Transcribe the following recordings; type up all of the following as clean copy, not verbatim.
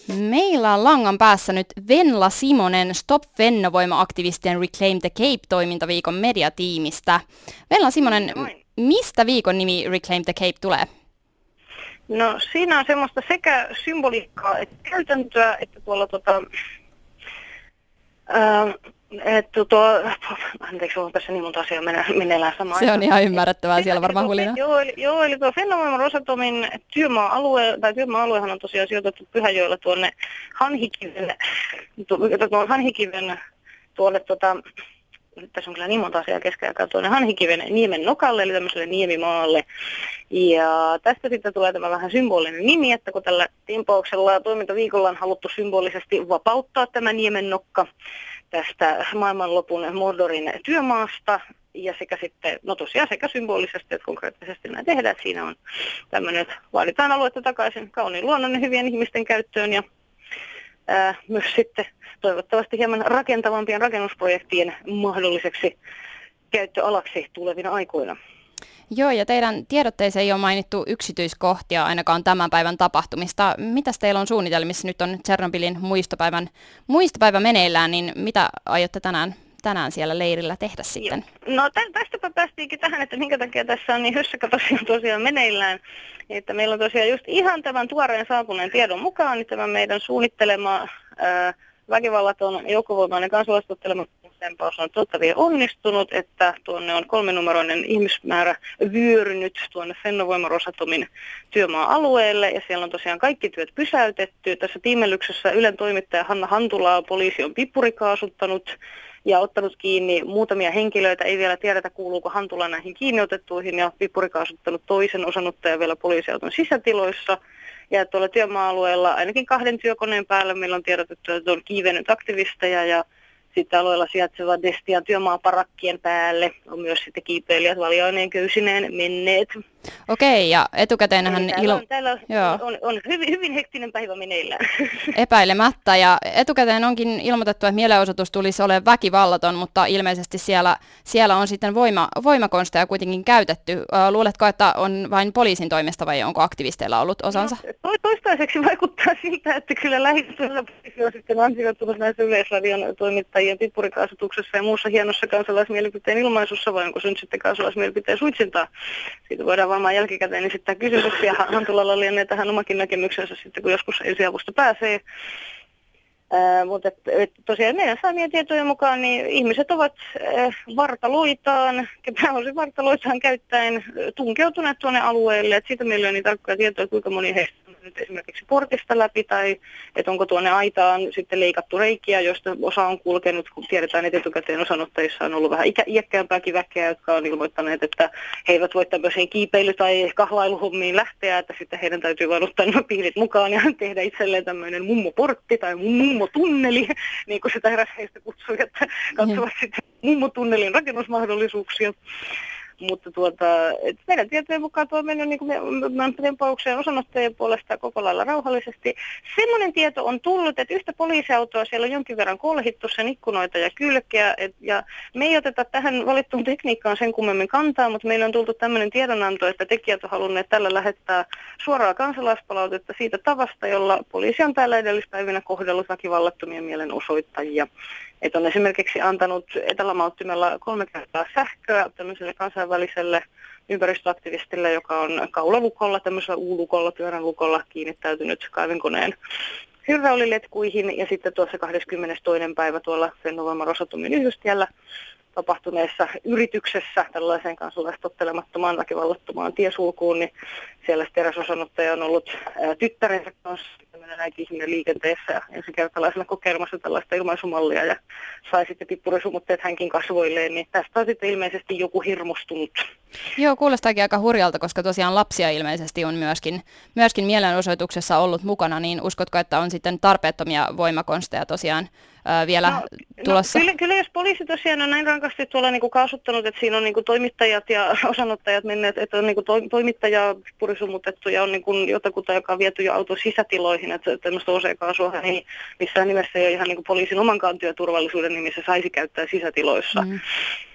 Meillä on langan päässä nyt Venla Simonen Stop Fennovoima-aktivistien Reclaim the Cape-toimintaviikon mediatiimistä. Venla Simonen, mistä viikon nimi Reclaim the Cape tulee? No siinä on semmoista sekä symboliikkaa että käytäntöä, että tuolla anteeksi, on tässä niin monta asiaa meneillään samaan. Se on ihan ymmärrettävää, siellä varmaan hulina. Joo, eli tuo Fennovoima Rosatomin työmaa-aluehan on tosiaan sijoitettu Pyhäjoella tuonne Hanhikiven tuolle nyt tässä on kyllä niin monta asiaa kesken aikaa tuonne Hanhikiven niemen nokalle, eli tämmöiselle niemimaalle. Ja tästä sitten tulee tämä vähän symbolinen nimi, että kun tällä tempauksella ja toimintaviikolla on haluttu symbolisesti vapauttaa tämä niemen nokka tästä maailmanlopun Mordorin työmaasta, ja sekä sitten, no tosiaan sekä symbolisesti että konkreettisesti näin tehdään, että siinä on tämmöinen, että vaaditaan aluetta takaisin kauniin luonnon ja hyvien ihmisten käyttöön, ja myös sitten toivottavasti hieman rakentavampien rakennusprojektien mahdolliseksi käyttöalaksi tulevina aikoina. Joo, ja teidän tiedotteissa ei ole mainittu yksityiskohtia ainakaan tämän päivän tapahtumista. Mitäs teillä on suunnitelmissa? Nyt on Tšernobylin muistopäivä meneillään, niin mitä aiotte tänään siellä leirillä tehdä sitten? No tästäpä päästiinkin tähän, että minkä takia tässä on niin hössäkä tosiaan meneillään. Että meillä on tosiaan just ihan tämän tuoreen saapuneen tiedon mukaan, niin tämä meidän suunnittelema väkivallaton joukkovoimainen kansalaistottelema tempaus on onnistunut, että tuonne on 3-numeroinen ihmismäärä vyörynyt tuonne Fennovoima Rosatomin työmaa-alueelle, ja siellä on tosiaan kaikki työt pysäytetty. Tässä tiimellyksessä Ylen toimittaja Hanna Hantulaa poliisi on pippurikaasuttanut ja ottanut kiinni muutamia henkilöitä. Ei vielä tiedetä, kuuluuko Hantula näihin kiinniotettuihin, ja pippurikaasuttanut toisen osanottajan vielä poliisiauton sisätiloissa. Ja tuolla työmaa-alueella ainakin 2 työkoneen päällä meillä on tiedotettu, että on kiivennyt aktivisteja, ja sitten alueella sijaitseva Destian työmaaparakkien päälle on myös sitten kiipeilijät valjaineen köysineen menneet. Okei, ja etukäteenhän täällä on hyvin hektinen päivä meneillään. Epäilemättä, ja etukäteen onkin ilmoitettu, että mielenosoitus tulisi olemaan väkivallaton, mutta ilmeisesti siellä on sitten voimakonsteja kuitenkin käytetty. Luuletko, että on vain poliisin toimesta vai onko aktivisteilla ollut osansa? No, toistaiseksi vaikuttaa siltä, että kyllä lähistöllä poliisi on sitten ansioitunut näissä Yleisradion toimittajien pippurikaasutuksessa ja muussa hienossa kansalaismielipiteen ilmaisussa, vai onko se nyt sitten kansalaismielipiteen suitsintaa? Siitä voidaan varmaan jälkikäteen esittää kysymyksiä. Hantulalla lienee tähän omakin näkemyksensä sitten, kun joskus ensiavusta pääsee. Mutta tosiaan meidän saamien tietojen mukaan niin ihmiset ovat vartaloitaan, pääosin vartaloitaan käyttäen tunkeutuneet tuonne alueelle. Et siitä meillä on niin tarkkoja tietoja, kuinka moni heistä on nyt esimerkiksi portista läpi, tai että onko tuonne aitaan sitten leikattu reikiä, joista osa on kulkenut, kun tiedetään, että etukäteen osanottajissa on ollut vähän iäkkäämpääkin väkeä, jotka on ilmoittaneet, että he eivät voi tämmöiseen kiipeily- tai kahlailuhommiin lähteä, että sitten heidän täytyy vain ottaa nämä piilit mukaan ja tehdä itselleen tämmöinen mummoportti tai mummotunneli, niin kuin sitä eräs heistä kutsui, että katsovat sitten mummotunnelin rakennusmahdollisuuksia. Mutta meidän tietojen mukaan tuo on mennyt niin kuin tempaukseen osanottajien puolesta koko lailla rauhallisesti. Semmoinen tieto on tullut, että yhtä poliisiautoa siellä on jonkin verran kolhittu, sen ikkunoita ja kylkeä. Ja me ei oteta tähän valittuun tekniikkaan sen kummemmin kantaa, mutta meillä on tullut tämmöinen tiedonanto, että tekijät on halunneet tällä lähettää suoraa kansalaispalautetta siitä tavasta, jolla poliisi on täällä edellispäivinä kohdellut väkivallattomia mielenosoittajia. Että on esimerkiksi antanut etälämauttimella 3 kertaa sähköä tämmöiselle kansainväliselle ympäristöaktivistille, joka on kaulalukolla, tämmöisellä U-lukolla, pyörän lukolla kiinnittäytynyt kaivinkoneen hydrauliletkuihin. Ja sitten tuossa 22. päivä tuolla Fennovoima Rosatomin yhdystiellä tapahtuneessa yrityksessä tällaiseen kansalaistottelemattomaan väkivallattomaan tiesulkuun, niin siellä eräs osanottaja on ollut tyttärensä kanssa ihminen liikenteessä ja ensikertalaisena kokeilemassa tällaista ilmaisumallia ja sai sitten pippurisumutteet hänkin kasvoilleen, niin tästä on sitten ilmeisesti joku hirmustunut. Joo, kuulostaakin aika hurjalta, koska tosiaan lapsia ilmeisesti on myöskin mielenosoituksessa ollut mukana, niin uskotko, että on sitten tarpeettomia voimakonsteja tosiaan vielä tulossa? Kyllä jos poliisi tosiaan on näin rankasti tuolla niin kuin kaasuttanut, että siinä on niin kuin toimittajat ja osanottajat menneet, että on niin kuin toimittajaa purisumutettu ja on niin kuin jotakuta, joka on viety jo auton sisätiloihin, että tämmöistä OC-kaasua ei missään nimessä ei ole ihan niin kuin poliisin omankaan työturvallisuuden nimissä saisi käyttää sisätiloissa.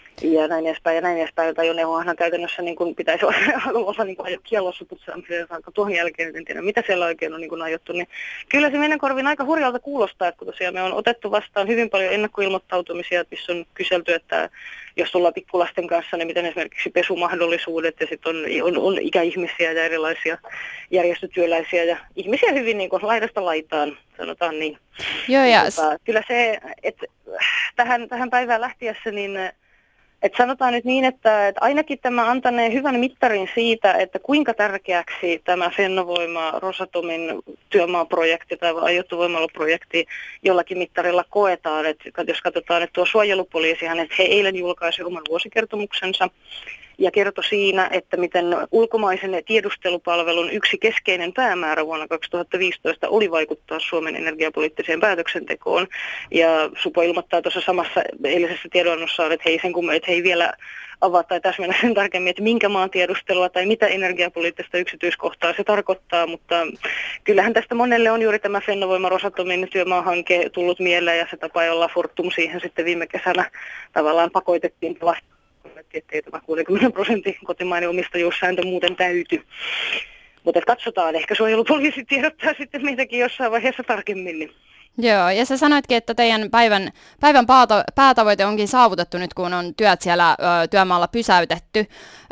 ja näin edespäin, jota ajoneuvohan käytännössä niin kuin pitäisi olla niin kuin kiellossa putsaamiseen saakka. Tuohon jälkeen en tiedä, mitä siellä oikein on niin kuin ajottu. Niin kyllä se meidän korviin aika hurjalta kuulostaa, että kun tosiaan me on otettu vastaan hyvin paljon ennakkoilmoittautumisia, missä on kyselty, että jos ollaan pikkulasten kanssa, niin miten esimerkiksi pesumahdollisuudet, ja sitten on ikäihmisiä ja erilaisia järjestötyöläisiä ja ihmisiä hyvin niin kuin laidasta laitaan, sanotaan niin. Joo, ja kyllä se, että tähän päivään lähtiessä, niin että sanotaan nyt niin, että ainakin tämä antanee hyvän mittarin siitä, että kuinka tärkeäksi tämä Fennovoima Rosatomin työmaaprojekti tai aiottu voimalaprojekti jollakin mittarilla koetaan. Että jos katsotaan, että tuo suojelupoliisihan, että he eilen julkaisi oman vuosikertomuksensa ja kertoi siinä, että miten ulkomaisen tiedustelupalvelun yksi keskeinen päämäärä vuonna 2015 oli vaikuttaa Suomen energiapoliittiseen päätöksentekoon. Ja Supo ilmoittaa tuossa samassa eilisessä tiedonannossaan, että he ei vielä avaa tai täsmennä sen tarkemmin, että minkä maan tiedustelua tai mitä energiapoliittista yksityiskohtaa se tarkoittaa, mutta kyllähän tästä monelle on juuri tämä Fennovoima Rosatomin työmaahanke tullut mieleen ja se tapa, jolla Fortum siihen sitten viime kesänä tavallaan pakoitettiin vastaamaan, ettei tämä 60% kotimainen omistajuussääntö muuten täyty. Mutta katsotaan, ehkä suojelupoliisi tiedottaa sitten meitäkin jossain vaiheessa tarkemmin. Niin. Joo, ja sä sanoitkin, että teidän päivän päätavoite onkin saavutettu nyt, kun on työt siellä työmaalla pysäytetty.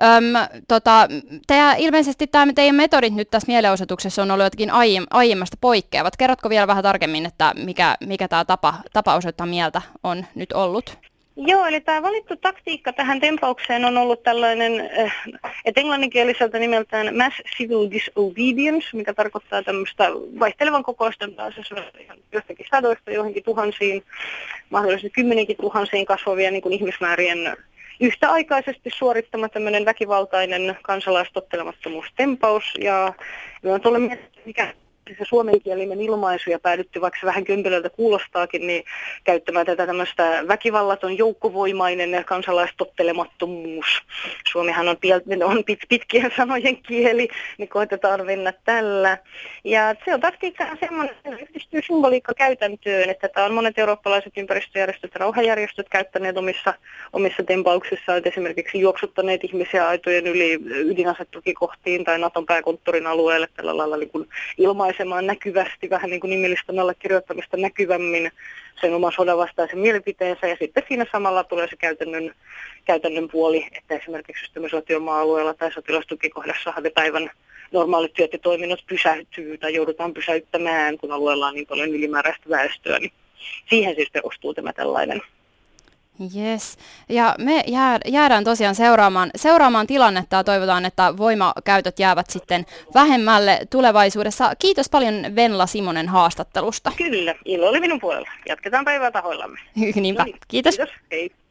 Ilmeisesti teidän metodit nyt tässä mielenosoituksessa on ollut jotenkin aiemmasta poikkeavat. Kerrotko vielä vähän tarkemmin, että mikä tämä tapa osoittaa mieltä on nyt ollut? Joo, eli tämä valittu taktiikka tähän tempaukseen on ollut tällainen, että englanninkieliseltä nimeltään mass civil disobedience, mikä tarkoittaa tämmöistä vaihtelevan kokoisten pääsessä jostakin sadoista johonkin tuhansiin, mahdollisesti kymmenikin tuhansiin kasvavia niin kuin ihmismäärien yhtäaikaisesti suorittama tämmöinen väkivaltainen kansalaistottelemattomuustempaus. Ja me on tullut mielestäni, mikä se suomenkielinen ilmaisu ja päädytty, vaikka se vähän kömpelöltä kuulostaakin, niin käyttämään tätä tämmöistä väkivallaton joukkovoimainen kansalaistottelemattomuus. Suomihan on pitkien sanojen kieli, niin koitetaan mennä tällä. Ja se on taktiikkaa semmoinen, että yhdistyy symboliikka käytäntöön, että tämä on monet eurooppalaiset ympäristöjärjestöt ja rauhanjärjestöt käyttäneet omissa tempauksissaan, että esimerkiksi juoksuttaneet ihmisiä aitojen yli ydinasetukikohtiin tai Naton pääkonttorin alueelle tällä lailla niin kuin ilmaisemaan näkyvästi, vähän niin kuin nimelistön allekirjoittamista näkyvämmin sen oman sodanvastaisen mielipiteensä, ja sitten siinä samalla tulee se käytännön puoli, että esimerkiksi tämmöisellä työmaa-alueella tai sotilastukikohdassa päivän normaalit työt ja toiminnot pysähtyy tai joudutaan pysäyttämään, kun alueella on niin paljon ylimääräistä väestöä, niin siihen siis perustuu tämä tällainen. Yes. Ja me jäädään tosiaan seuraamaan tilannetta ja toivotaan, että voimakäytöt jäävät sitten vähemmälle tulevaisuudessa. Kiitos paljon Venla Simonen haastattelusta. Kyllä, ilo oli minun puolella. Jatketaan päivää tahoillamme. Niinpä. Kiitos. Kiitos. Hei.